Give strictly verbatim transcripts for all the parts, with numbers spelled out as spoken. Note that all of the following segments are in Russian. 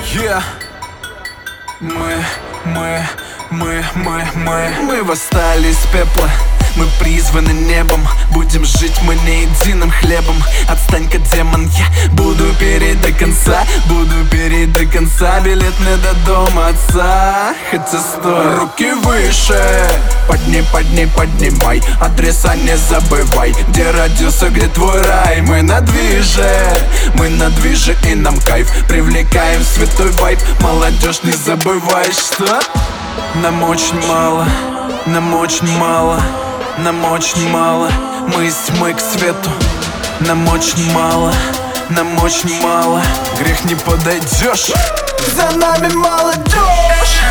Yeah. Мы, мы, мы, мы, мы Мы восстали из пепла, мы призваны небом. Будем жить мы не единым хлебом. Отстань-ка, демон, я буду переть до конца. Буду переть до конца. Билет мне до дома отца. Хотя стой, руки выше. Подни, подни, поднимай. Адреса не забывай. Где родился, где твой рай. Мы на движе, мы на движе и нам кайф. Привлекаем святой вайб. Молодежь, не забывай, что нам очень мало, нам очень мало, нам очень мало. Мы из тьмы к свету. Нам очень мало, нам очень мало. Грех не подойдешь. За нами молодежь.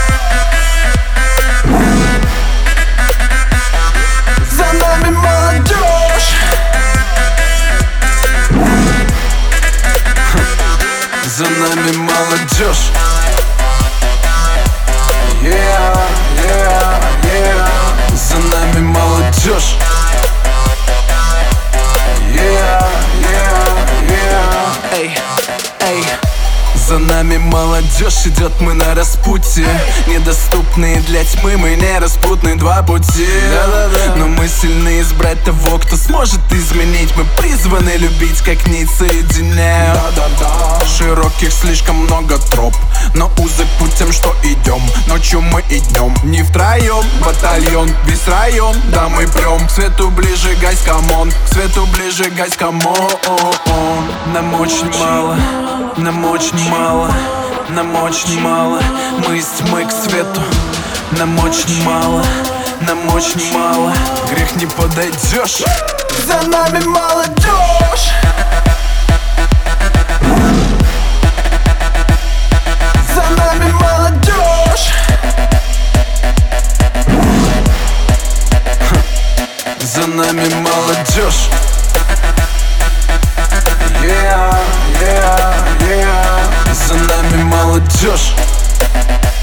За нами молодежь. За нами молодежь. Yeah, yeah, yeah. За нами молодежь. Yeah, yeah, yeah. Эй, эй. За нами молодежь идет, мы на распутье. Недоступные для тьмы, мы не распутные два пути. Да-да-да. Но мы сильны избрать того, кто сможет изменить. Мы призваны любить, как нить соединяем. Да-да-да. Широких слишком много троп, но узок путь тем, что идем. Ночью мы и днем, не втроем. Батальон, весь район, да мы прем. К свету ближе, гайс, камон. К свету ближе, гайс, камон. Нам очень мало, нам очень мало, нам очень мало. Мы из тьмы к свету. Нам очень мало, нам очень мало. Грех не подойдешь. За нами молодежь. За нами молодежь. За нами молодежь. Yeah, yeah, yeah. За нами молодежь.